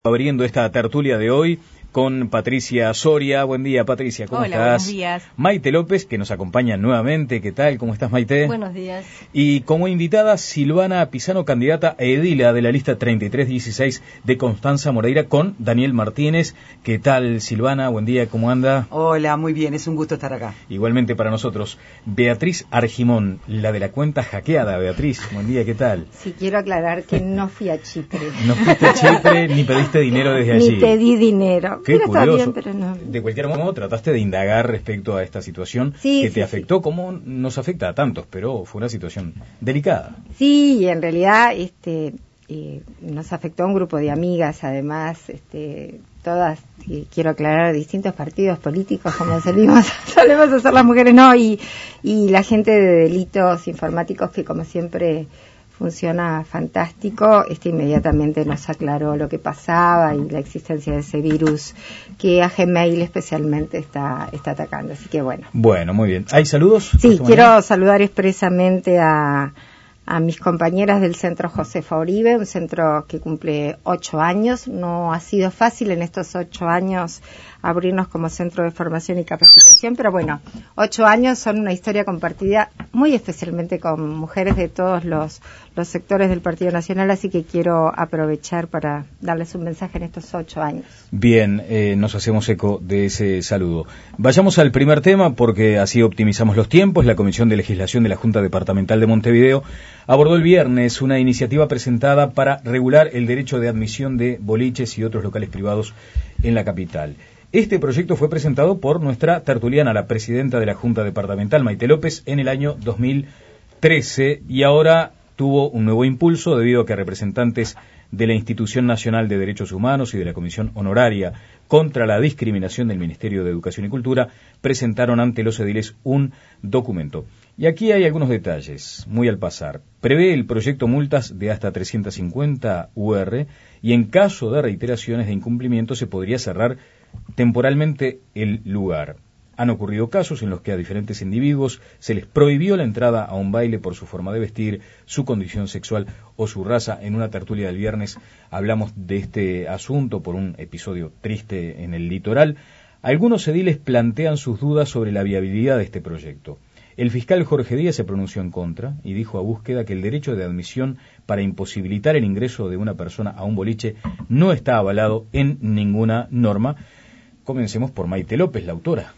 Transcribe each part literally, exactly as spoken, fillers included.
Abriendo esta tertulia de hoy con Patricia Soria. Buen día, Patricia, ¿cómo Hola, estás? Buenos días. Maite López, que nos acompaña nuevamente. ¿Qué tal? ¿Cómo estás, Maite? Buenos días. Y como invitada, Silvana Pisano, candidata a edila de la lista treinta y tres dieciséis de Constanza Moreira, con Daniel Martínez. ¿Qué tal, Silvana? Buen día, ¿cómo anda? Hola, muy bien, es un gusto estar acá. Igualmente para nosotros. Beatriz Argimón, la de la cuenta hackeada. Beatriz, buen día, ¿qué tal? Sí, quiero aclarar que no fui a Chipre. No fuiste a Chipre ni pediste dinero desde allí. Ni pedí dinero. Qué pero curioso. Está bien, pero no. De cualquier modo, trataste de indagar respecto a esta situación sí, que sí, te afectó, sí. como nos afecta a tantos, pero fue una situación delicada. Sí, en realidad este, eh, nos afectó a un grupo de amigas, además, este, todas, eh, quiero aclarar, distintos partidos políticos, como solemos, solemos hacer las mujeres, no, y, y la gente de delitos informáticos que, como siempre, funciona fantástico. Este inmediatamente nos aclaró lo que pasaba y la existencia de ese virus que a Gmail especialmente está, está atacando. Así que bueno. Bueno, muy bien. ¿Hay saludos? Sí, quiero manera? saludar expresamente a, a mis compañeras del Centro Josefa Uribe, un centro que cumple ocho años. No ha sido fácil en estos ocho años abrirnos como centro de formación y capacitación, pero bueno, ocho años son una historia compartida muy especialmente con mujeres de todos los, los sectores del Partido Nacional, así que quiero aprovechar para darles un mensaje en estos ocho años. Bien, eh, nos hacemos eco de ese saludo. Vayamos al primer tema, porque así optimizamos los tiempos. La Comisión de Legislación de la Junta Departamental de Montevideo abordó el viernes una iniciativa presentada para regular el derecho de admisión de boliches y otros locales privados en la capital. Este proyecto fue presentado por nuestra tertuliana, la presidenta de la Junta Departamental, Maite López, en el año dos mil trece, y ahora tuvo un nuevo impulso debido a que representantes de la Institución Nacional de Derechos Humanos y de la Comisión Honoraria contra la Discriminación del Ministerio de Educación y Cultura presentaron ante los ediles un documento. Y aquí hay algunos detalles, muy al pasar. Prevé el proyecto multas de hasta trescientos cincuenta U R y en caso de reiteraciones de incumplimiento se podría cerrar temporalmente el lugar. Han ocurrido casos en los que a diferentes individuos se les prohibió la entrada a un baile por su forma de vestir, su condición sexual o su raza. En una tertulia del viernes hablamos de este asunto por un episodio triste en el litoral. Algunos ediles plantean sus dudas sobre la viabilidad de este proyecto. El fiscal Jorge Díaz se pronunció en contra y dijo a Búsqueda que el derecho de admisión para imposibilitar el ingreso de una persona a un boliche no está avalado en ninguna norma. Comencemos por Maite López, la autora.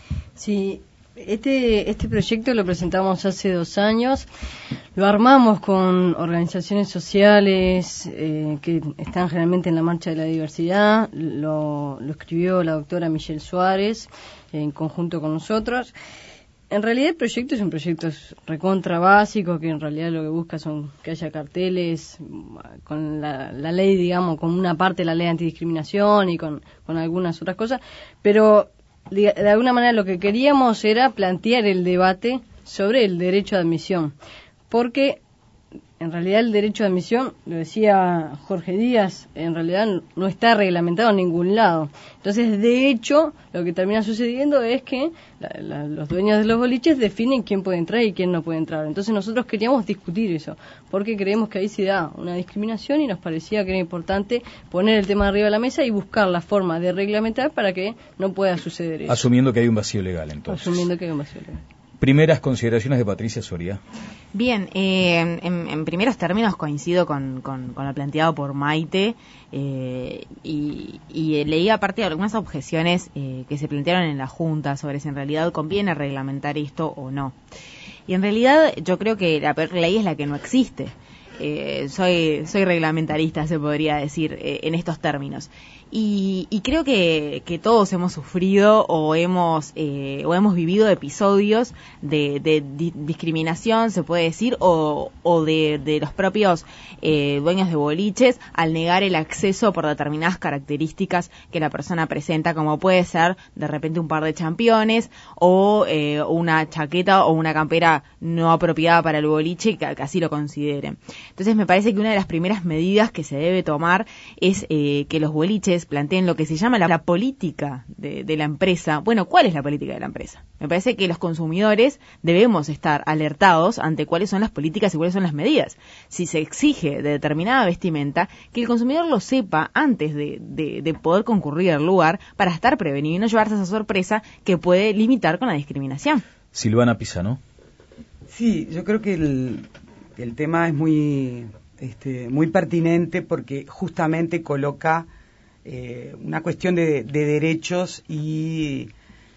Sí, este, este proyecto lo presentamos hace dos años, lo armamos con organizaciones sociales eh, que están generalmente en la marcha de la diversidad, lo, lo escribió la doctora Michelle Suárez eh, en conjunto con nosotros. En realidad el proyecto es un proyecto recontra básico, que en realidad lo que busca son que haya carteles con la, la ley, digamos, con una parte de la ley antidiscriminación y con, con algunas otras cosas, pero de, de alguna manera lo que queríamos era plantear el debate sobre el derecho de admisión, porque en realidad el derecho de admisión, lo decía Jorge Díaz, en realidad no está reglamentado en ningún lado. Entonces, de hecho, lo que termina sucediendo es que la, la, los dueños de los boliches definen quién puede entrar y quién no puede entrar. Entonces, nosotros queríamos discutir eso, porque creemos que ahí se da una discriminación y nos parecía que era importante poner el tema arriba de la mesa y buscar la forma de reglamentar para que no pueda suceder eso. Asumiendo que hay un vacío legal, entonces. Asumiendo que hay un vacío legal. Primeras consideraciones de Patricia Soria. Bien, eh, en, en primeros términos coincido con, con, con lo planteado por Maite eh, y, y leí aparte algunas objeciones eh, que se plantearon en la Junta sobre si en realidad conviene reglamentar esto o no. Y en realidad yo creo que la peor ley es la que no existe. Eh, soy soy reglamentarista, se podría decir, eh, en estos términos. Y, y creo que, que todos hemos sufrido o hemos eh, o hemos vivido episodios de, de di- discriminación, se puede decir, o, o de, de los propios eh, dueños de boliches al negar el acceso por determinadas características que la persona presenta, como puede ser de repente un par de championes o eh, una chaqueta o una campera no apropiada para el boliche, que, que así lo consideren. Entonces me parece que una de las primeras medidas que se debe tomar es eh, que los boliches planteen lo que se llama la, la política de, de la empresa. Bueno, ¿cuál es la política de la empresa? Me parece que los consumidores debemos estar alertados ante cuáles son las políticas y cuáles son las medidas. Si se exige de determinada vestimenta, que el consumidor lo sepa antes de, de, de poder concurrir al lugar para estar prevenido y no llevarse esa sorpresa que puede limitar con la discriminación. Silvana Pisano. Sí, yo creo que el, el tema es muy, este, muy pertinente porque justamente coloca eh, una cuestión de, de derechos y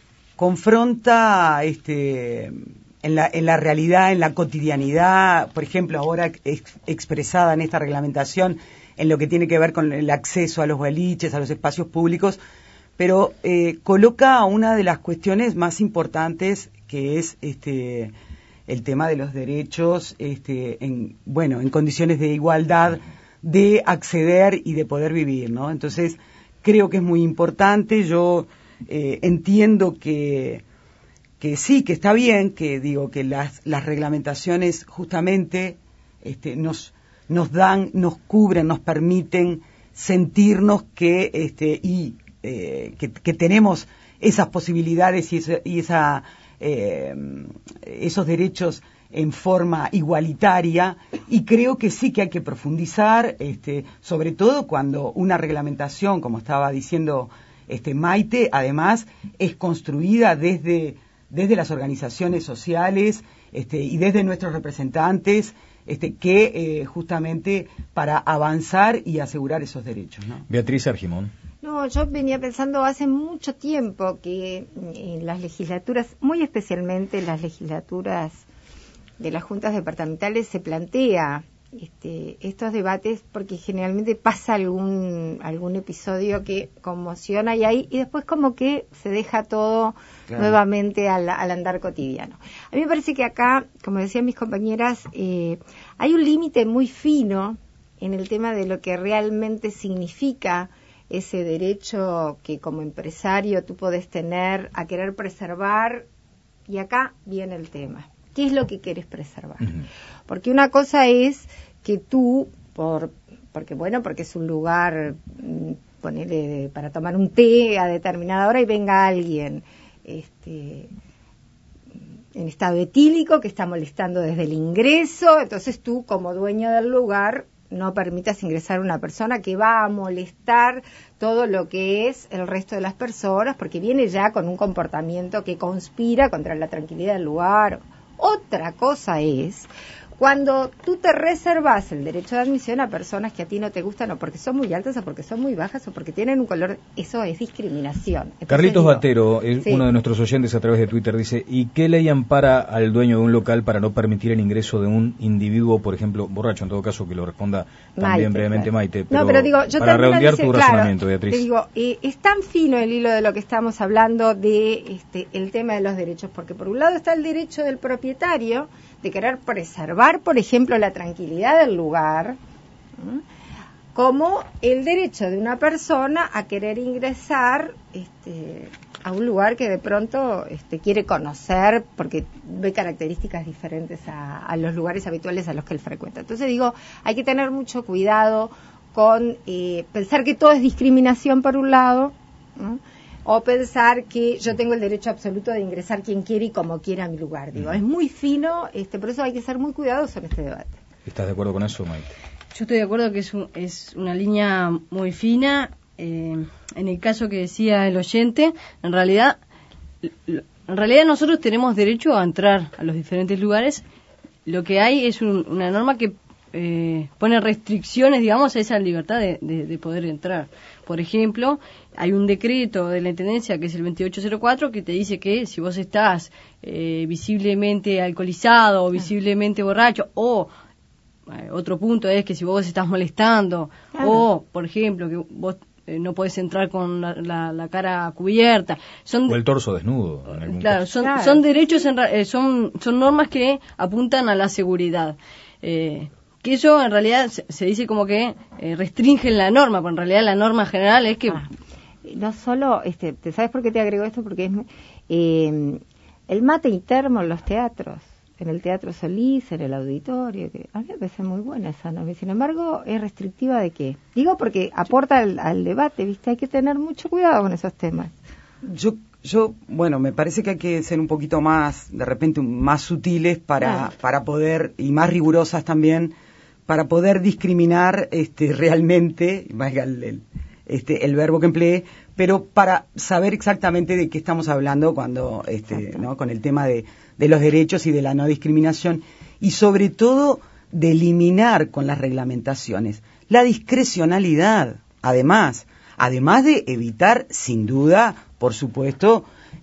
confronta este, en, la, en la realidad, en la cotidianidad, por ejemplo, ahora ex, expresada en esta reglamentación, en lo que tiene que ver con el acceso a los boliches, a los espacios públicos, pero eh, coloca una de las cuestiones más importantes, que es este el tema de los derechos, este, en, bueno, en condiciones de igualdad, de acceder y de poder vivir, ¿no? Entonces, creo que es muy importante. Yo eh, entiendo que, que sí, que está bien, que digo que las, las reglamentaciones justamente este, nos, nos dan, nos cubren, nos permiten sentirnos que, este, y eh, que, que tenemos esas posibilidades y esa, y esa Eh, esos derechos en forma igualitaria, y creo que sí que hay que profundizar, este, sobre todo cuando una reglamentación, como estaba diciendo este Maite, además es construida desde desde las organizaciones sociales este, y desde nuestros representantes, este, que eh, justamente para avanzar y asegurar esos derechos, ¿no? Beatriz Argimón. No, yo venía pensando hace mucho tiempo que en las legislaturas, muy especialmente en las legislaturas de las juntas departamentales, se plantea este, estos debates porque generalmente pasa algún algún episodio que conmociona y ahí y después como que se deja todo claro. nuevamente al, al andar cotidiano. A mí me parece que acá, como decían mis compañeras, eh, hay un límite muy fino en el tema de lo que realmente significa ese derecho que como empresario tú podés tener a querer preservar, y acá viene el tema. ¿Qué es lo que quieres preservar? Uh-huh. Porque una cosa es que tú, por porque bueno, porque es un lugar, ponele, para tomar un té a determinada hora y venga alguien este, en estado etílico que está molestando desde el ingreso, entonces tú como dueño del lugar no permitas ingresar a una persona que va a molestar todo lo que es el resto de las personas, porque viene ya con un comportamiento que conspira contra la tranquilidad del lugar. Otra cosa es cuando tú te reservas el derecho de admisión a personas que a ti no te gustan, o porque son muy altas, o porque son muy bajas, o porque tienen un color. Eso es discriminación. Entonces, Carlitos digo, Batero, el, sí. uno de nuestros oyentes a través de Twitter, dice: ¿y qué ley ampara al dueño de un local para no permitir el ingreso de un individuo, por ejemplo, borracho? En todo caso, que lo responda también Maite, brevemente claro. Maite. Pero no, pero digo, yo para redondear dice, tu claro, razonamiento, Beatriz. Te digo, eh, es tan fino el hilo de lo que estamos hablando de este, el tema de los derechos, porque por un lado está el derecho del propietario de querer preservar, por ejemplo, la tranquilidad del lugar, ¿sí? Como el derecho de una persona a querer ingresar este, a un lugar que de pronto este, quiere conocer porque ve características diferentes a, a los lugares habituales a los que él frecuenta. Entonces digo, hay que tener mucho cuidado con eh, pensar que todo es discriminación por un lado, ¿no? O pensar que yo tengo el derecho absoluto de ingresar quien quiere y como quiera a mi lugar. Digo, es muy fino, este, por eso hay que ser muy cuidadoso en este debate. ¿Estás de acuerdo con eso, Maite? Yo estoy de acuerdo que es, un, es una línea muy fina. Eh, en el caso que decía el oyente, en realidad, en realidad nosotros tenemos derecho a entrar a los diferentes lugares. Lo que hay es un, una norma que eh, pone restricciones, digamos, a esa libertad de, de, de poder entrar. Por ejemplo, hay un decreto de la Intendencia que es el veintiocho cero cuatro que te dice que si vos estás eh, visiblemente alcoholizado o visiblemente borracho, o eh, otro punto es que si vos estás molestando, claro. O, por ejemplo, que vos eh, no podés entrar con la, la, la cara cubierta. Son, o el torso desnudo. En algún claro, caso. son, claro, son derechos, en, eh, son, son normas que apuntan a la seguridad. Eh, que eso en realidad se, se dice como que eh, restringen la norma, pero en realidad la norma general es que... Ah, no solo, este, ¿te sabes por qué te agrego esto? Porque es eh, el mate y termo en los teatros en el Teatro Solís, en el auditorio, que a mí me parece muy buena esa novela. Sin embargo, ¿es restrictiva de qué? Digo porque aporta al, al debate, ¿viste? Hay que tener mucho cuidado con esos temas. Yo, yo, bueno, me parece que hay que ser un poquito más, de repente, más sutiles para, ah. para poder, y más rigurosas también, para poder discriminar este, realmente, valga el, el, este, el verbo que empleé, pero para saber exactamente de qué estamos hablando cuando, este, ¿no? Con el tema de, de los derechos y de la no discriminación, y sobre todo de eliminar con las reglamentaciones la discrecionalidad, además, además de evitar, sin duda, por supuesto,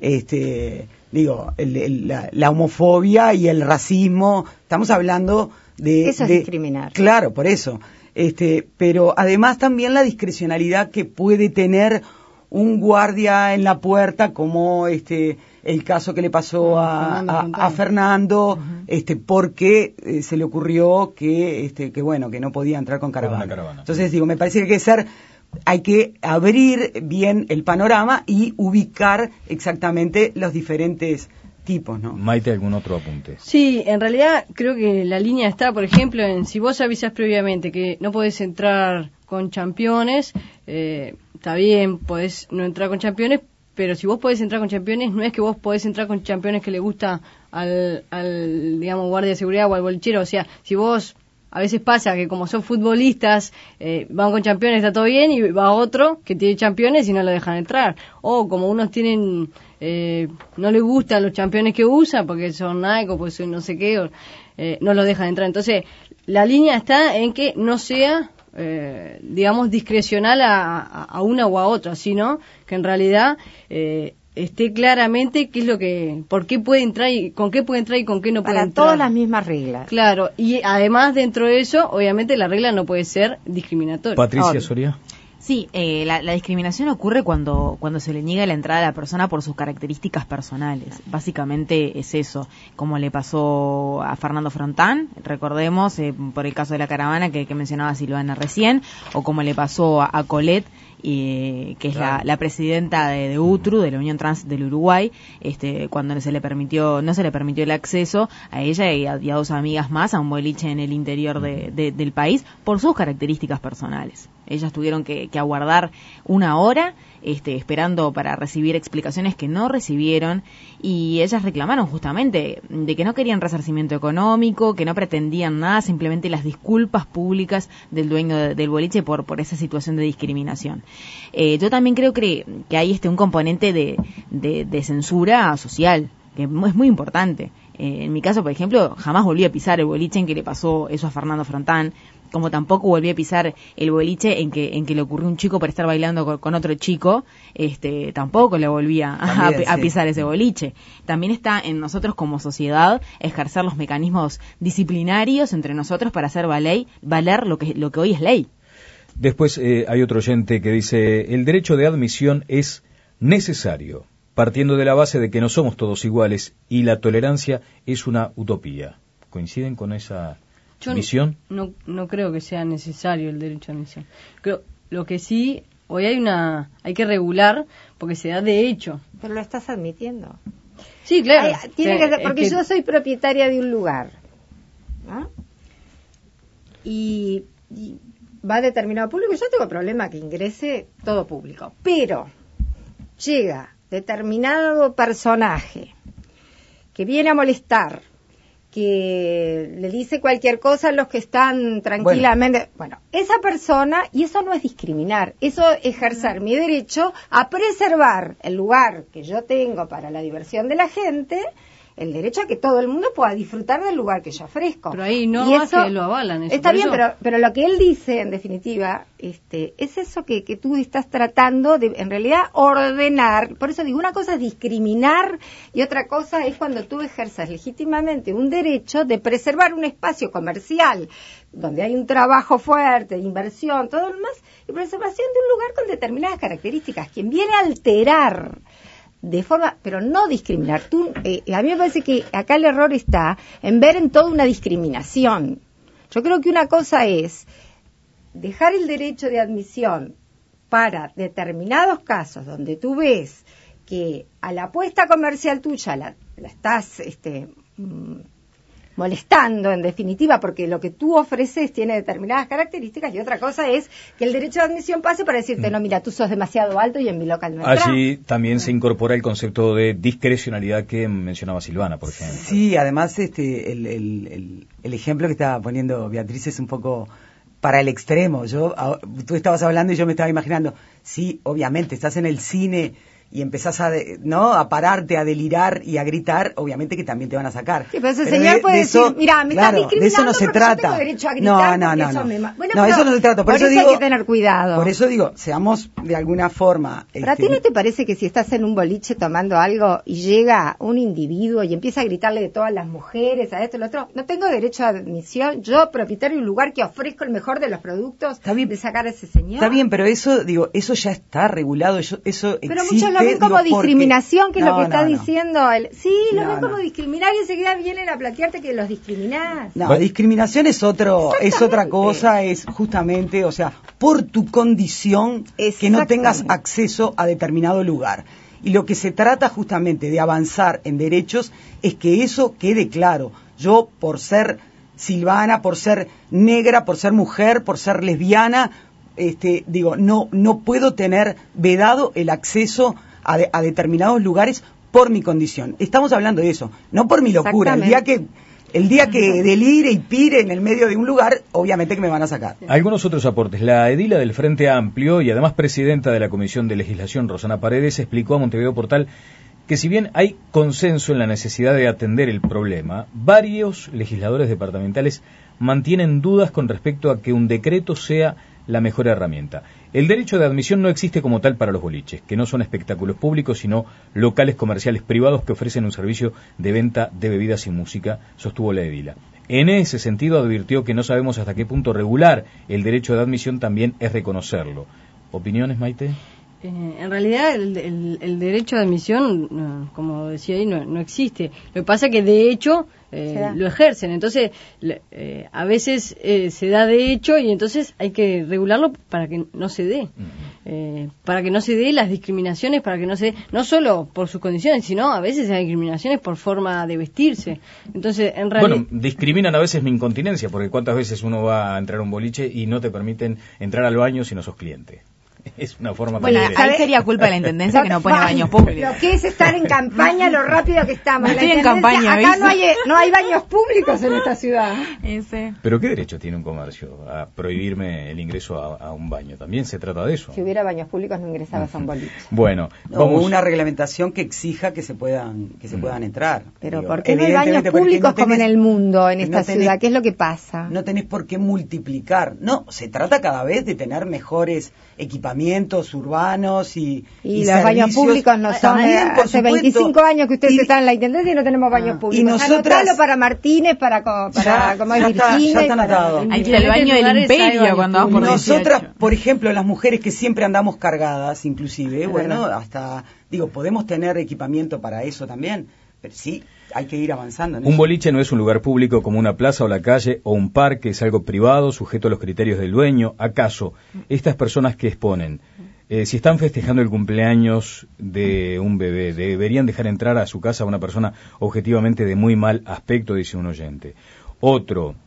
este, digo, el, el, la, la homofobia y el racismo. Estamos hablando de... Eso es de, discriminar. Claro, por eso. Este, pero además también la discrecionalidad que puede tener un guardia en la puerta, como este el caso que le pasó a, a, a Fernando, uh-huh. este, porque eh, se le ocurrió que, este, que bueno, que no podía entrar con caravana. caravana. Entonces digo, me parece que hay que ser, hay que abrir bien el panorama y ubicar exactamente los diferentes tipos, ¿no? Maite, ¿algún otro apunte? Sí, en realidad creo que la línea está, por ejemplo, en si vos avisas previamente que no podés entrar con championes, eh, está bien, podés no entrar con championes, pero si vos podés entrar con championes, no es que vos podés entrar con championes que le gusta al, al digamos, guardia de seguridad o al bolichero. O sea, si vos, a veces pasa que como son futbolistas, eh, van con championes, está todo bien, y va otro que tiene championes y no lo dejan entrar. O como unos tienen, eh, no les gustan los championes que usan, porque son Nike o porque son no sé qué, o, eh, no los dejan entrar. Entonces, la línea está en que no sea... Eh, digamos, discrecional a, a, a una o a otra, sino que en realidad eh, esté claramente qué es lo que, por qué puede entrar y con qué puede entrar y con qué no puede Para entrar. todas las mismas reglas. Claro, y además dentro de eso, obviamente la regla no puede ser discriminatoria. Patricia Ahora. Soria. Sí, eh, la, la discriminación ocurre cuando, cuando se le niega la entrada a la persona por sus características personales. Básicamente es eso, como le pasó a Fernando Frontán, recordemos, eh, por el caso de la caravana que, que mencionaba Silvana recién, o como le pasó a, a Colette, eh, que es claro. la, la presidenta de, de U T R U, de la Unión Trans del Uruguay, este, cuando se le permitió, no se le permitió el acceso a ella y a, y a dos amigas más a un boliche en el interior de, de, del país por sus características personales. Ellas tuvieron que, que aguardar una hora este, esperando para recibir explicaciones que no recibieron, y ellas reclamaron justamente de que no querían resarcimiento económico, que no pretendían nada, simplemente las disculpas públicas del dueño de, del boliche por, por esa situación de discriminación. Eh, yo también creo que, que hay este un componente de, de, de censura social, que es muy importante. Eh, en mi caso, por ejemplo, jamás volví a pisar el boliche en que le pasó eso a Fernando Frontán, como tampoco volví a pisar el boliche en que en que le ocurrió un chico por estar bailando con, con otro chico, este tampoco le volví a, También, a, a pisar sí. ese boliche. También está en nosotros como sociedad ejercer los mecanismos disciplinarios entre nosotros para hacer valer, valer lo que lo que hoy es ley. Después eh, hay otro oyente que dice: el derecho de admisión es necesario, partiendo de la base de que no somos todos iguales y la tolerancia es una utopía. ¿Coinciden con esa Yo visión? No, no creo que sea necesario el derecho a admisión. Creo, lo que sí, hoy hay una, hay que regular porque se da de hecho. Pero lo estás admitiendo. Sí, claro. Ay, tiene o sea, que ser, porque es que... yo soy propietaria de un lugar, ¿no? Y, y va determinado público. Yo tengo problema que ingrese todo público, pero llega determinado personaje que viene a molestar, que le dice cualquier cosa a los que están tranquilamente. Bueno. bueno, esa persona, y eso no es discriminar, eso es ejercer mi derecho a preservar el lugar que yo tengo para la diversión de la gente, el derecho a que todo el mundo pueda disfrutar del lugar que yo ofrezco. Pero ahí no más que lo avalan. Eso, está bien, eso... pero pero lo que él dice, en definitiva, este, es eso que, que tú estás tratando de, en realidad, ordenar. Por eso digo, una cosa es discriminar y otra cosa es cuando tú ejerzas legítimamente un derecho de preservar un espacio comercial donde hay un trabajo fuerte, inversión, todo lo demás, y preservación de un lugar con determinadas características. Quien viene a alterar de forma, pero no discriminar. Tú, eh, a mí me parece que acá el error está en ver en todo una discriminación. Yo creo que una cosa es dejar el derecho de admisión para determinados casos donde tú ves que a la apuesta comercial tuya la, la estás este, mm, molestando, en definitiva, porque lo que tú ofreces tiene determinadas características, y otra cosa es que el derecho de admisión pase para decirte, no, mira, tú sos demasiado alto y en mi local no entras. Allí también se incorpora el concepto de discrecionalidad que mencionaba Silvana, por ejemplo. Sí, además este el, el, el, el ejemplo que estaba poniendo Beatriz es un poco para el extremo. Yo, tú estabas hablando y yo me estaba imaginando, sí, obviamente, estás en el cine y empezás a, de, ¿no? a pararte, a delirar y a gritar, obviamente que también te van a sacar. Sí, pero ese pero señor de, puede de decir, eso, mira, me claro, estás discriminando de eso no se porque trata. yo tengo derecho a gritar. No, no, no, eso no. me ma- bueno, no, pero eso no se trata. Por, por eso, eso digo, hay que tener cuidado. Por eso digo, seamos de alguna forma... ¿Pero este, a ti no te parece que si estás en un boliche tomando algo y llega un individuo y empieza a gritarle de todas las mujeres, a esto y lo otro, no tengo derecho a admisión, yo, propietario de un lugar que ofrezco el mejor de los productos, está bien, de sacar a ese señor? Está bien, pero eso, digo, eso ya está regulado, eso, eso Pero existe, muchos lo ven como digo, discriminación, que es no, lo que está no, no. diciendo él. Sí, lo No, ven como no. discriminar y enseguida vienen a platearte que los discriminás. No, Bueno. discriminación es otro, es otra cosa, es justamente, o sea, por tu condición que no tengas acceso a determinado lugar. Y lo que se trata justamente de avanzar en derechos es que eso quede claro. Yo, por ser Silvana, por ser negra, por ser mujer, por ser lesbiana, este, digo, no, no puedo tener vedado el acceso a, de, a determinados lugares por mi condición. Estamos hablando de eso, no por mi locura. El día que el día que delire y pire en el medio de un lugar, obviamente que me van a sacar. Algunos otros aportes. La edila del Frente Amplio y además presidenta de la Comisión de Legislación, Rosana Paredes, explicó a Montevideo Portal que si bien hay consenso en la necesidad de atender el problema, varios legisladores departamentales mantienen dudas con respecto a que un decreto sea la mejor herramienta. El derecho de admisión no existe como tal para los boliches, que no son espectáculos públicos, sino locales comerciales privados que ofrecen un servicio de venta de bebidas y música, sostuvo la edila. En ese sentido advirtió que no sabemos hasta qué punto regular el derecho de admisión también es reconocerlo. ¿Opiniones, Maite? Eh, en realidad el, el, el derecho de admisión, no, como decía ahí, no, no existe. Lo que pasa es que de hecho eh, lo ejercen. Entonces, le, eh, a veces eh, se da de hecho y entonces hay que regularlo para que no se dé. Uh-huh. eh, para que no se dé las discriminaciones, para que no se dé, no solo por sus condiciones, sino a veces hay discriminaciones por forma de vestirse. Entonces, en realidad... Bueno, discriminan a veces mi incontinencia, porque cuántas veces uno va a entrar a un boliche y no te permiten entrar al baño si no sos cliente. Es una forma bueno, también ahí sería culpa de la intendencia que no pone baños públicos. Lo que es estar en campaña, lo rápido que estamos. Estoy en campaña, acá ¿viste? no hay, no hay baños públicos en esta ciudad. Ese. Pero ¿qué derecho tiene un comercio a prohibirme el ingreso a, a un baño? También se trata de eso. Si hubiera baños públicos no ingresabas a un boliche. Bueno, vamos... o una reglamentación que exija que se puedan que se puedan entrar. Pero Digo, ¿por qué no hay baños públicos no tenés, como en el mundo, en esta no tenés, ciudad? ¿Qué es lo que pasa? No tenés por qué multiplicar. No, se trata cada vez de tener mejores equipamientos urbanos y y, y los baños públicos no son también, eh, hace veinticinco años que ustedes y, están en la intendencia y no tenemos baños ah, públicos. Y nosotras Anotalo para Martínez, para para ya, como ya es está, Virginia, ya está anotado. Ahí está el baño del Imperio cuando vamos por nosotras, dieciocho. Por ejemplo, las mujeres que siempre andamos cargadas, inclusive, es bueno, verdad. hasta digo, podemos tener equipamiento para eso también. Pero sí, hay que ir avanzando en Un eso. boliche no es un lugar público como una plaza o la calle o un parque, es algo privado, sujeto a los criterios del dueño. ¿Acaso estas personas que exponen, eh, si están festejando el cumpleaños de un bebé, deberían dejar entrar a su casa a una persona objetivamente de muy mal aspecto, dice un oyente? Otro,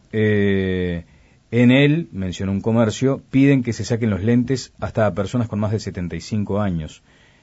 eh, en él, mencionó un comercio, piden que se saquen los lentes hasta a personas con más de setenta y cinco años.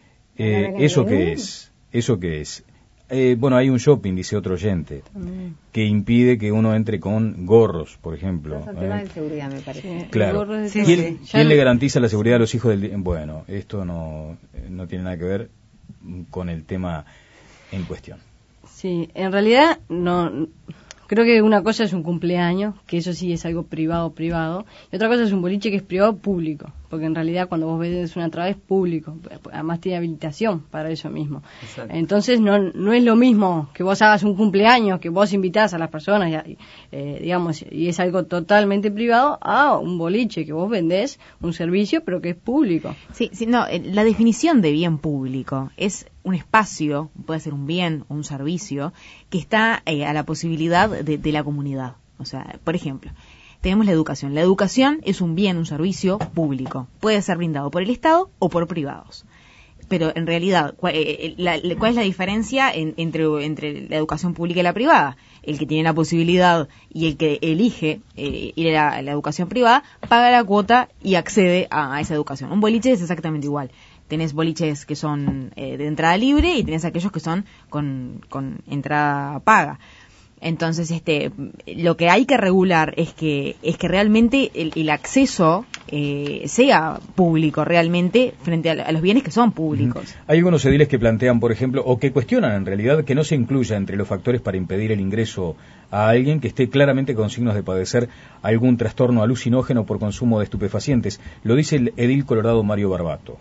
Eh, ¿Eso qué es? ¿Eso qué es? Eh, bueno, hay un shopping, dice otro oyente, mm. que impide que uno entre con gorros, por ejemplo. Es un tema de seguridad, me parece. Sí, claro. Sí, ¿Quién, sí. ¿quién le garantiza la seguridad a los hijos del... Bueno, esto no, no tiene nada que ver con el tema en cuestión. Sí, en realidad no... Creo que una cosa es un cumpleaños, que eso sí es algo privado, privado, y otra cosa es un boliche que es privado, público, porque en realidad cuando vos vendes una entrada es público, además tiene habilitación para eso mismo. Exacto. Entonces no no es lo mismo que vos hagas un cumpleaños, que vos invitás a las personas, y, eh, digamos, y es algo totalmente privado, a un boliche que vos vendés un servicio, pero que es público. Sí, sí, no, la definición de bien público es un espacio, puede ser un bien o un servicio, que está eh, a la posibilidad de, de la comunidad. O sea, por ejemplo, tenemos la educación. La educación es un bien, un servicio público. Puede ser brindado por el Estado o por privados. pero en realidad, ¿cuál, eh, la, ¿cuál es la diferencia en, entre, entre la educación pública y la privada? El que tiene la posibilidad y el que elige eh, ir a la, a la educación privada, paga la cuota y accede a, a esa educación. Un boliche es exactamente igual. Tenés boliches que son eh, de entrada libre y tenés aquellos que son con, con entrada paga. Entonces, este, lo que hay que regular es que es que realmente el, el acceso eh, sea público realmente frente a, a los bienes que son públicos. Uh-huh. Hay algunos ediles que plantean, por ejemplo, o que cuestionan en realidad que no se incluya entre los factores para impedir el ingreso a alguien que esté claramente con signos de padecer algún trastorno alucinógeno por consumo de estupefacientes. Lo dice el edil colorado Mario Barbato.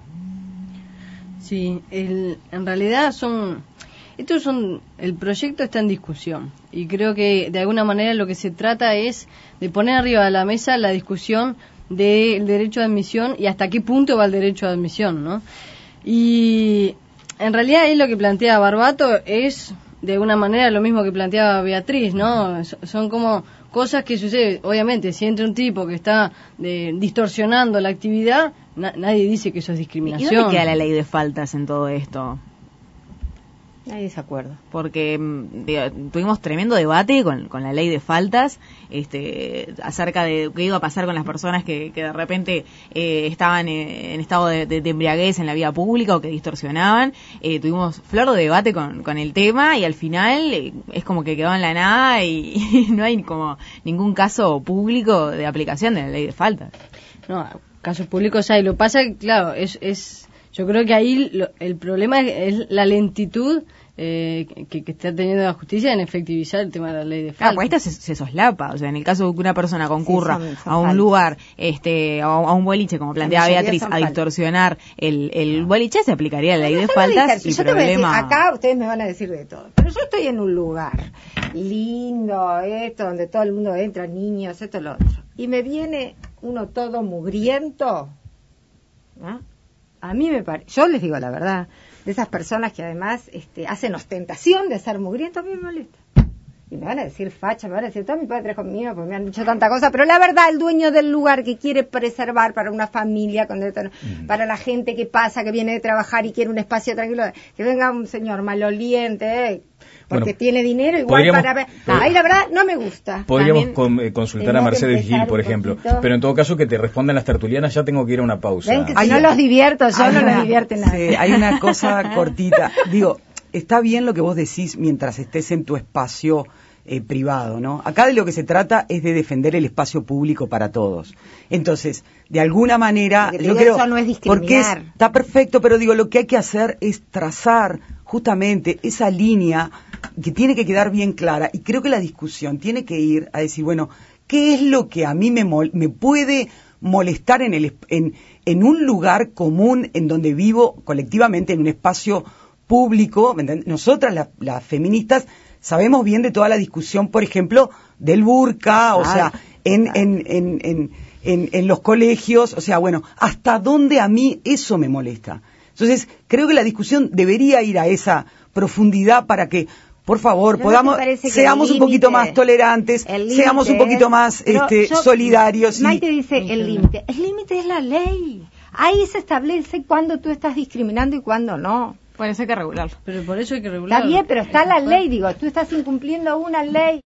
Sí, el, en realidad son... Estos son, el proyecto está en discusión y creo que de alguna manera lo que se trata es de poner arriba de la mesa la discusión del derecho de admisión y hasta qué punto va el derecho de admisión, ¿no? Y en realidad ahí lo que plantea Barbato es de alguna manera lo mismo que planteaba Beatriz, ¿no? Son como cosas que suceden. Obviamente, si entra un tipo que está de, distorsionando la actividad, na, nadie dice que eso es discriminación. ¿Y dónde queda la ley de faltas en todo esto? Hay desacuerdo. Porque digo, tuvimos tremendo debate con, con la ley de faltas este, acerca de qué iba a pasar con las personas que, que de repente eh, estaban en, en estado de, de, de embriaguez en la vía pública o que distorsionaban. Eh, tuvimos flor de debate con, con el tema y al final eh, es como que quedó en la nada y, y no hay como ningún caso público de aplicación de la ley de faltas. No, casos públicos hay. Lo que pasa que, claro, es... es yo creo que ahí lo, el problema es, es la lentitud eh, que, que está teniendo la justicia en efectivizar el tema de la ley de faltas. Claro, pues esta se, se soslapa, o sea, en el caso de que una persona concurra sí, son, son a un faltas. lugar, este, a, a un boliche, como planteaba Beatriz, a distorsionar el, el boliche, se aplicaría la ley de faltas y yo problema... Te voy a decir, acá ustedes me van a decir de todo, pero yo estoy en un lugar lindo, esto, donde todo el mundo entra, niños, esto, lo otro, y me viene uno todo mugriento, ¿no? A mí me parece, yo les digo la verdad, de esas personas que además este, hacen ostentación de ser mugrientos, a mí me molesta. Y me van a decir facha, me van a decir, todo mi padre es conmigo, porque me han dicho tanta cosa, pero la verdad, el dueño del lugar que quiere preservar para una familia, con esto, uh-huh. para la gente que pasa, que viene de trabajar y quiere un espacio tranquilo, que venga un señor maloliente, eh, porque bueno, tiene dinero igual para ver. Ah, ahí la verdad no me gusta. Podríamos con, eh, consultar a Mercedes Gil, por ejemplo. Poquito. Pero en todo caso que te respondan las tertulianas, ya tengo que ir a una pausa. Ven que Ay, no los divierto, yo no los divierte nada. Sí, hay una cosa cortita. Digo, está bien lo que vos decís mientras estés en tu espacio eh, privado, ¿no? Acá de lo que se trata es de defender el espacio público para todos. Entonces, de alguna manera, porque yo creo, eso no es discriminar. Porque es, está perfecto, pero digo, lo que hay que hacer es trazar justamente esa línea que tiene que quedar bien clara, y creo que la discusión tiene que ir a decir, bueno, ¿qué es lo que a mí me, mol- me puede molestar en, el, en, en un lugar común en donde vivo colectivamente, en un espacio público? ¿Me entiendes? Nosotras, la, las feministas, sabemos bien de toda la discusión, por ejemplo, del burka, o ah, sea, en, en, en, en, en, en los colegios, o sea, bueno, ¿hasta dónde a mí eso me molesta? Entonces, creo que la discusión debería ir a esa profundidad para que, por favor, ¿no podamos, seamos un poquito más tolerantes, límite, seamos un poquito más este, yo, solidarios. Maite y... dice el límite. El límite es la ley. Ahí se establece cuándo tú estás discriminando y cuándo no. Por eso hay que regularlo. Pero por eso hay que regularlo. Está bien, pero está la ley, digo, tú estás incumpliendo una ley.